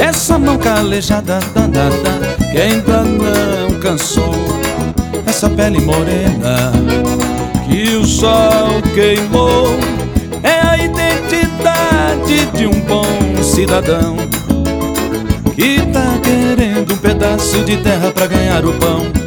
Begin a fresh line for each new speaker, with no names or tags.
essa mão calejada danada que ainda não cansou, essa pele morena que o sol queimou, é a identidade de um bom cidadão que tá querendo um pedaço de terra pra ganhar o pão.